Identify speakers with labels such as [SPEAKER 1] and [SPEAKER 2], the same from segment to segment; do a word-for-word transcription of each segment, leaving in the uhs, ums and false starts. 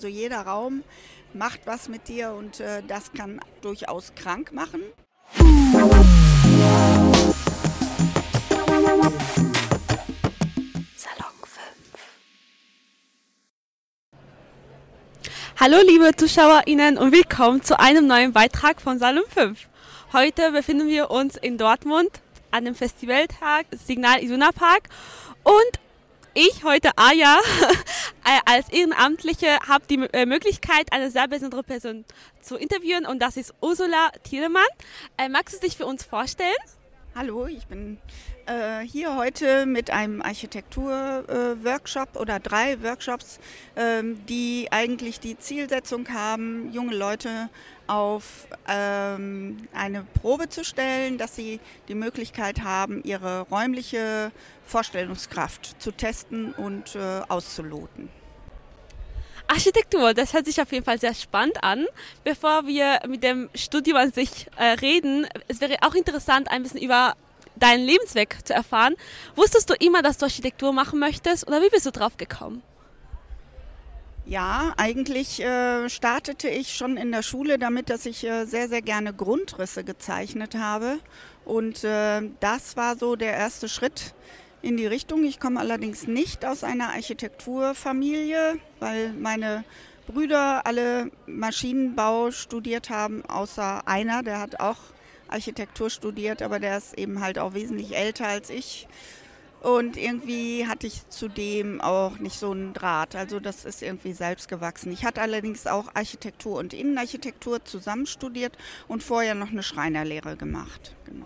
[SPEAKER 1] So jeder Raum macht was mit dir und äh, das kann durchaus krank machen.
[SPEAKER 2] Salon fünf. Hallo liebe ZuschauerInnen und willkommen zu einem neuen Beitrag von Salon fünf. Heute befinden wir uns in Dortmund an dem Festivaltag Signal Iduna Park und ich, heute Aja, als Ehrenamtliche habe die Möglichkeit, eine sehr besondere Person zu interviewen und das ist Ursula Thielemann. Äh, magst du dich für uns vorstellen?
[SPEAKER 1] Hallo, ich bin äh, hier heute mit einem Architektur-Workshop äh, oder drei Workshops, äh, die eigentlich die Zielsetzung haben, junge Leute auf ähm, eine Probe zu stellen, dass sie die Möglichkeit haben, ihre räumliche Vorstellungskraft zu testen und äh, auszuloten.
[SPEAKER 2] Architektur, das hört sich auf jeden Fall sehr spannend an. Bevor wir mit dem Studium an sich äh, reden, es wäre auch interessant, ein bisschen über deinen Lebensweg zu erfahren. Wusstest du immer, dass du Architektur machen möchtest oder wie bist du drauf gekommen?
[SPEAKER 1] Ja, eigentlich äh, startete ich schon in der Schule damit, dass ich äh, sehr, sehr gerne Grundrisse gezeichnet habe. Und äh, das war so der erste Schritt in die Richtung. Ich komme allerdings nicht aus einer Architekturfamilie, weil meine Brüder alle Maschinenbau studiert haben, außer einer, der hat auch Architektur studiert, aber der ist eben halt auch wesentlich älter als ich. Und irgendwie hatte ich zudem auch nicht so einen Draht. Also das ist irgendwie selbst gewachsen. Ich hatte allerdings auch Architektur und Innenarchitektur zusammen studiert und vorher noch eine Schreinerlehre gemacht. Genau.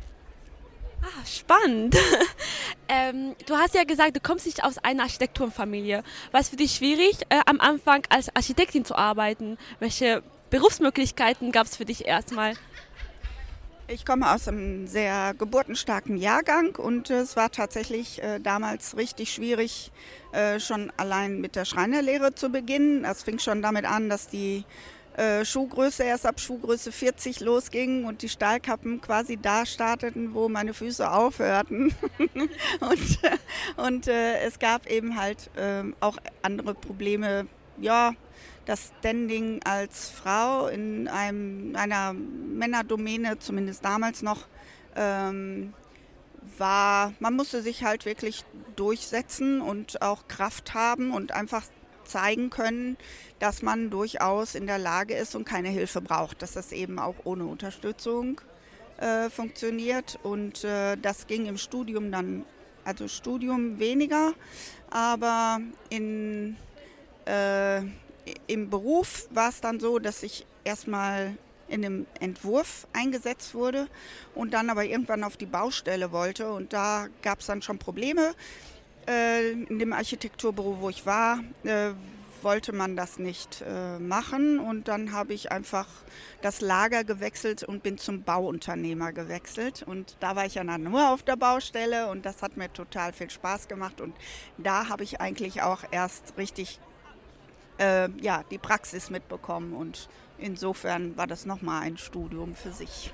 [SPEAKER 2] Ah, spannend. ähm, du hast ja gesagt, du kommst nicht aus einer Architekturfamilie. War es für dich schwierig, äh, am Anfang als Architektin zu arbeiten? Welche Berufsmöglichkeiten gab es für dich erstmal?
[SPEAKER 1] Ich komme aus einem sehr geburtenstarken Jahrgang und äh, es war tatsächlich äh, damals richtig schwierig, äh, schon allein mit der Schreinerlehre zu beginnen. Es fing schon damit an, dass die äh, Schuhgröße erst ab Schuhgröße vierzig losging und die Stahlkappen quasi da starteten, wo meine Füße aufhörten. und äh, und äh, es gab eben halt äh, auch andere Probleme, ja, das Standing als Frau in einem, einer Männerdomäne, zumindest damals noch, ähm, war, man musste sich halt wirklich durchsetzen und auch Kraft haben und einfach zeigen können, dass man durchaus in der Lage ist und keine Hilfe braucht, dass das eben auch ohne Unterstützung äh, funktioniert. Und äh, das ging im Studium dann, also Studium weniger, aber in äh, Im Beruf war es dann so, dass ich erstmal in dem Entwurf eingesetzt wurde und dann aber irgendwann auf die Baustelle wollte. Und da gab es dann schon Probleme. Äh, in dem Architekturbüro, wo ich war, äh, wollte man das nicht äh, machen. Und dann habe ich einfach das Lager gewechselt und bin zum Bauunternehmer gewechselt. Und da war ich ja dann nur auf der Baustelle und das hat mir total viel Spaß gemacht. Und da habe ich eigentlich auch erst richtig Äh, ja, die Praxis mitbekommen und insofern war das nochmal ein Studium für sich.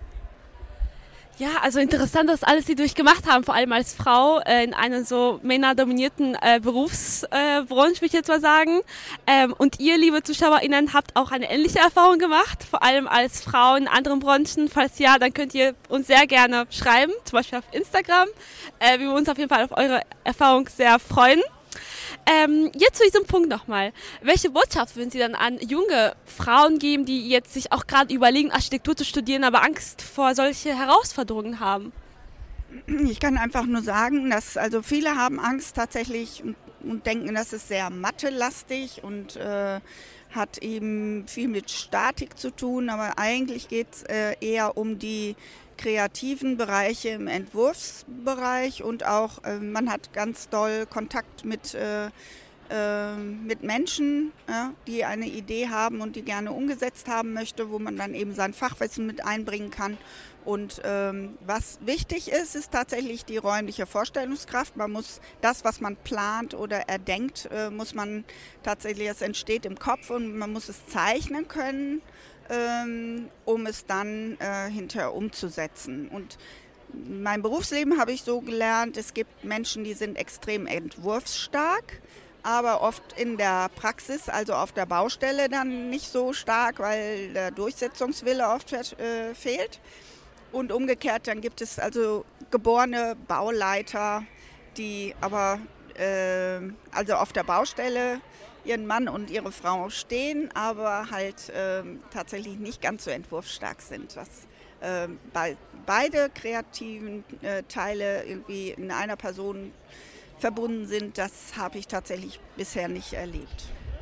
[SPEAKER 2] Ja, also interessant, dass alles, die durchgemacht haben, vor allem als Frau äh, in einer so männerdominierten äh, Berufsbranche, würde ich jetzt mal sagen. Ähm, und ihr, liebe ZuschauerInnen, habt auch eine ähnliche Erfahrung gemacht, vor allem als Frau in anderen Branchen. Falls ja, dann könnt ihr uns sehr gerne schreiben, zum Beispiel auf Instagram. Äh, wir uns auf jeden Fall auf eure Erfahrung sehr freuen. Ähm, jetzt zu diesem Punkt nochmal. Welche Botschaft würden Sie dann an junge Frauen geben, die jetzt sich auch gerade überlegen, Architektur zu studieren, aber Angst vor solche Herausforderungen haben?
[SPEAKER 1] Ich kann einfach nur sagen, dass also viele haben Angst tatsächlich und, und denken, das ist sehr mathelastig und äh, hat eben viel mit Statik zu tun, aber eigentlich geht es äh, eher um die kreativen Bereiche im Entwurfsbereich und auch äh, man hat ganz doll Kontakt mit, äh, äh, mit Menschen, ja, die eine Idee haben und die gerne umgesetzt haben möchte, wo man dann eben sein Fachwissen mit einbringen kann. Und ähm, was wichtig ist, ist tatsächlich die räumliche Vorstellungskraft. Man muss das, was man plant oder erdenkt, äh, muss man tatsächlich, es entsteht im Kopf und man muss es zeichnen können, ähm, um es dann äh, hinterher umzusetzen. Und in meinem Berufsleben habe ich so gelernt, es gibt Menschen, die sind extrem entwurfsstark, aber oft in der Praxis, also auf der Baustelle dann nicht so stark, weil der Durchsetzungswille oft äh, fehlt. Und umgekehrt, dann gibt es also geborene Bauleiter, die aber äh, also auf der Baustelle ihren Mann und ihre Frau stehen, aber halt äh, tatsächlich nicht ganz so entwurfsstark sind. Dass äh, bei, beide kreativen äh, Teile irgendwie in einer Person verbunden sind, das habe ich tatsächlich bisher nicht erlebt.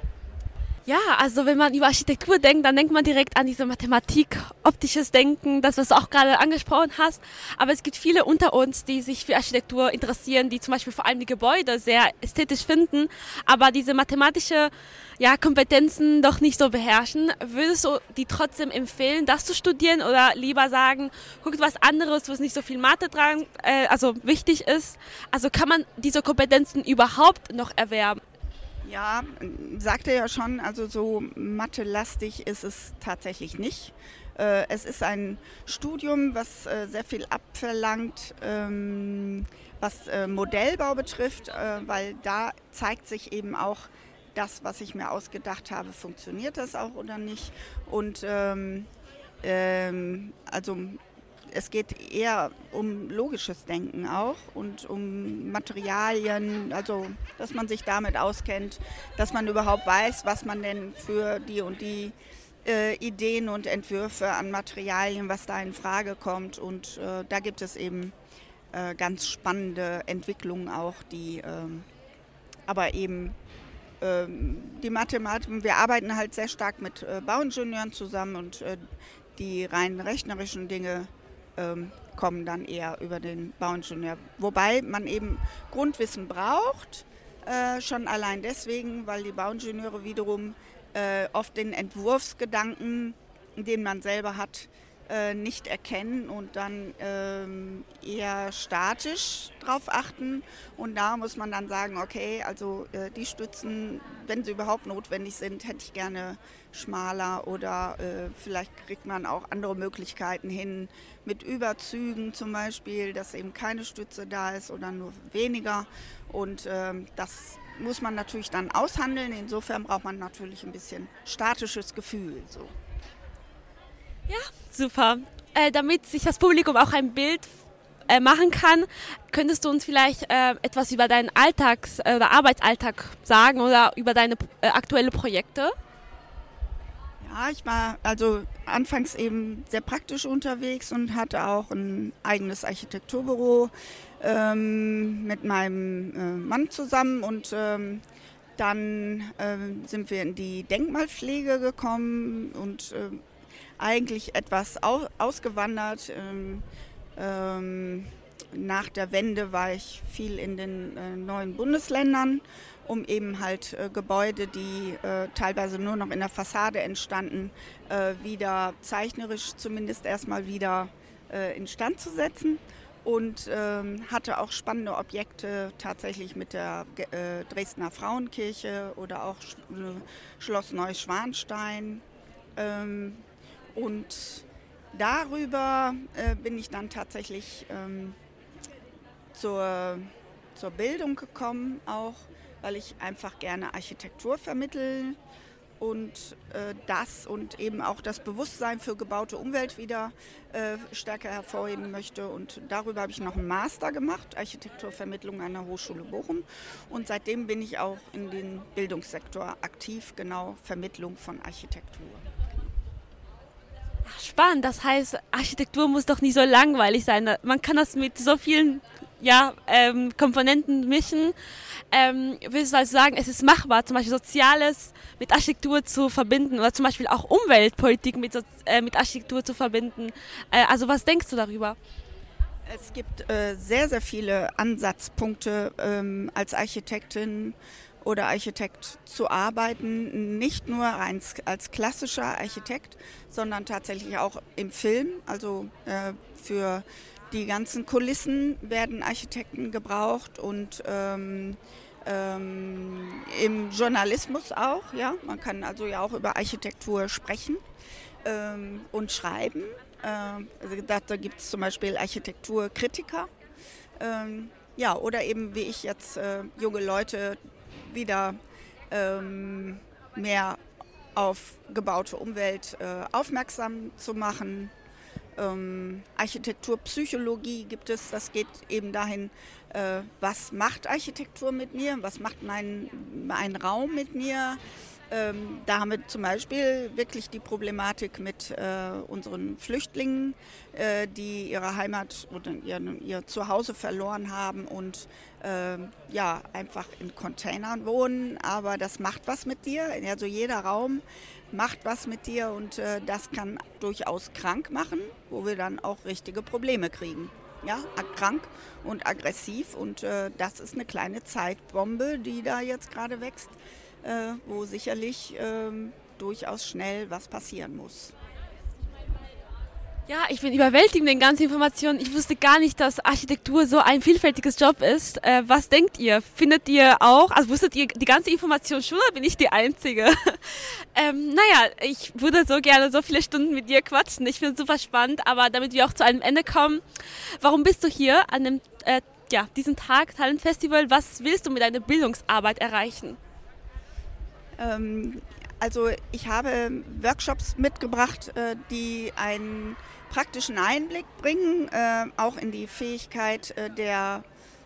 [SPEAKER 2] Ja, also wenn man über Architektur denkt, dann denkt man direkt an diese Mathematik, optisches Denken, das, was du auch gerade angesprochen hast. Aber es gibt viele unter uns, die sich für Architektur interessieren, die zum Beispiel vor allem die Gebäude sehr ästhetisch finden, aber diese mathematische ja, Kompetenzen doch nicht so beherrschen. Würdest du die trotzdem empfehlen, das zu studieren oder lieber sagen, guckt was anderes, wo es nicht so viel Mathe dran, äh, also wichtig ist? Also kann man diese Kompetenzen überhaupt noch erwerben?
[SPEAKER 1] Ja, sagte ja schon, also so mathelastig ist es tatsächlich nicht. Äh, es ist ein Studium, was äh, sehr viel abverlangt, ähm, was äh, Modellbau betrifft, äh, weil da zeigt sich eben auch das, was ich mir ausgedacht habe, funktioniert das auch oder nicht. Und ähm, ähm, also es geht eher um logisches Denken auch und um Materialien, also dass man sich damit auskennt, dass man überhaupt weiß, was man denn für die und die äh, Ideen und Entwürfe an Materialien, was da in Frage kommt. Und äh, da gibt es eben äh, ganz spannende Entwicklungen auch, die äh, aber eben äh, die Mathematik, wir arbeiten halt sehr stark mit äh, Bauingenieuren zusammen und äh, die rein rechnerischen Dinge Ähm, kommen dann eher über den Bauingenieur. Wobei man eben Grundwissen braucht, äh, schon allein deswegen, weil die Bauingenieure wiederum äh, oft den Entwurfsgedanken, den man selber hat, äh, nicht erkennen und dann ähm, eher statisch drauf achten. Und da muss man dann sagen, okay, also äh, die Stützen, wenn sie überhaupt notwendig sind, hätte ich gerne schmaler oder äh, vielleicht kriegt man auch andere Möglichkeiten hin mit Überzügen zum Beispiel, dass eben keine Stütze da ist oder nur weniger. Und ähm, das muss man natürlich dann aushandeln. Insofern braucht man natürlich ein bisschen statisches Gefühl. So.
[SPEAKER 2] Ja, super. Äh, damit sich das Publikum auch ein Bild äh, machen kann, könntest du uns vielleicht äh, etwas über deinen Alltags- äh, oder Arbeitsalltag sagen oder über deine äh, aktuellen Projekte?
[SPEAKER 1] Ja, ich war also anfangs eben sehr praktisch unterwegs und hatte auch ein eigenes Architekturbüro ähm, mit meinem äh, Mann zusammen und ähm, dann äh, sind wir in die Denkmalpflege gekommen und äh, eigentlich etwas au- ausgewandert. Ähm, ähm, nach der Wende war ich viel in den äh, neuen Bundesländern, um eben halt äh, Gebäude, die äh, teilweise nur noch in der Fassade entstanden, äh, wieder zeichnerisch zumindest erstmal wieder äh, instand zu setzen. Und ähm, hatte auch spannende Objekte tatsächlich mit der äh, Dresdner Frauenkirche oder auch Sch- äh, Schloss Neuschwanstein. Ähm, und darüber äh, bin ich dann tatsächlich ähm, zur, zur Bildung gekommen, auch weil ich einfach gerne Architektur vermittle und äh, das und eben auch das Bewusstsein für gebaute Umwelt wieder äh, stärker hervorheben möchte. Und darüber habe ich noch einen Master gemacht, Architekturvermittlung an der Hochschule Bochum. Und seitdem bin ich auch in den Bildungssektor aktiv, genau Vermittlung von Architektur.
[SPEAKER 2] Ach, spannend, das heißt, Architektur muss doch nicht so langweilig sein. Man kann das mit so vielen ja, ähm, Komponenten mischen. Ähm, willst du also sagen, es ist machbar, zum Beispiel Soziales mit Architektur zu verbinden oder zum Beispiel auch Umweltpolitik mit, so, äh, mit Architektur zu verbinden? Äh, also was denkst du darüber?
[SPEAKER 1] Es gibt äh, sehr, sehr viele Ansatzpunkte ähm, als Architektin oder Architekt zu arbeiten, nicht nur als, als klassischer Architekt, sondern tatsächlich auch im Film. Also äh, für die ganzen Kulissen werden Architekten gebraucht und ähm, ähm, im Journalismus auch. Ja, man kann also ja auch über Architektur sprechen ähm, und schreiben. Ähm, also da, da gibt es zum Beispiel Architekturkritiker. Ähm, ja, oder eben wie ich jetzt äh, junge Leute wieder ähm, mehr auf gebaute Umwelt äh, aufmerksam zu machen. Ähm, Architekturpsychologie gibt es, das geht eben dahin, äh, was macht Architektur mit mir, was macht mein, mein Raum mit mir. Ähm, da haben wir zum Beispiel wirklich die Problematik mit äh, unseren Flüchtlingen, äh, die ihre Heimat oder ihr, ihr Zuhause verloren haben und äh, ja, einfach in Containern wohnen. Aber das macht was mit dir. Also jeder Raum macht was mit dir und äh, das kann durchaus krank machen, wo wir dann auch richtige Probleme kriegen. Ja, krank und aggressiv und äh, das ist eine kleine Zeitbombe, die da jetzt gerade wächst. Äh, wo sicherlich ähm, durchaus schnell was passieren muss.
[SPEAKER 2] Ja, ich bin überwältigt mit den ganzen Informationen. Ich wusste gar nicht, dass Architektur so ein vielfältiges Job ist. Äh, was denkt ihr? Findet ihr auch, also wusstet ihr die ganze Information schon oder bin ich die Einzige? ähm, naja, ich würde so gerne so viele Stunden mit dir quatschen. Ich finde es super spannend, aber damit wir auch zu einem Ende kommen, warum bist du hier an dem, äh, ja, diesem Tag, Talent Festival? Was willst du mit deiner Bildungsarbeit erreichen?
[SPEAKER 1] Also ich habe Workshops mitgebracht, die einen praktischen Einblick bringen, auch in die Fähigkeit der,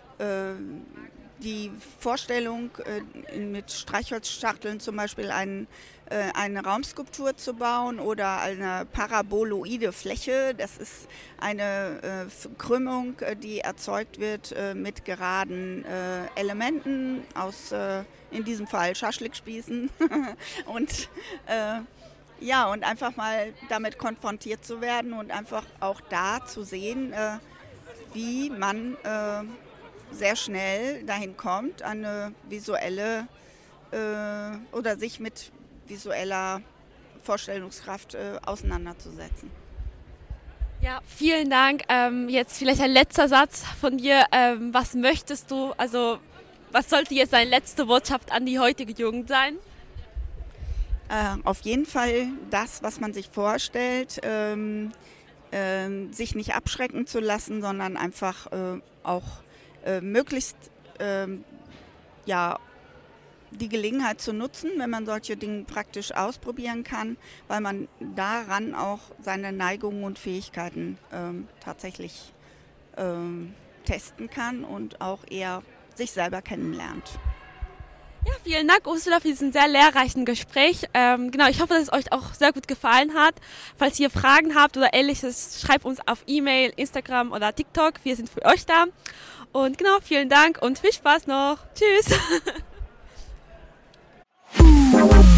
[SPEAKER 1] die Vorstellung, mit Streichholzschachteln zum Beispiel einen, eine Raumskulptur zu bauen oder eine paraboloide Fläche. Das ist eine Krümmung, die erzeugt wird mit geraden Elementen aus, in diesem Fall Schaschlikspießen und äh, ja, und einfach mal damit konfrontiert zu werden und einfach auch da zu sehen, äh, wie man äh, sehr schnell dahin kommt, eine visuelle äh, oder sich mit visueller Vorstellungskraft äh, auseinanderzusetzen.
[SPEAKER 2] Ja, vielen Dank. Ähm, jetzt vielleicht ein letzter Satz von dir. Ähm, was möchtest du, also was sollte jetzt deine letzte Botschaft an die heutige Jugend sein?
[SPEAKER 1] Äh, auf jeden Fall das, was man sich vorstellt, ähm, äh, sich nicht abschrecken zu lassen, sondern einfach äh, auch äh, möglichst äh, ja, die Gelegenheit zu nutzen, wenn man solche Dinge praktisch ausprobieren kann, weil man daran auch seine Neigungen und Fähigkeiten äh, tatsächlich äh, testen kann und auch eher sich selber kennenlernt.
[SPEAKER 2] Ja, vielen Dank, Ursula, für diesen sehr lehrreichen Gespräch. Ähm, genau, ich hoffe, dass es euch auch sehr gut gefallen hat. Falls ihr Fragen habt oder Ähnliches, schreibt uns auf E-Mail, Instagram oder TikTok. Wir sind für euch da. Und genau, vielen Dank und viel Spaß noch. Tschüss.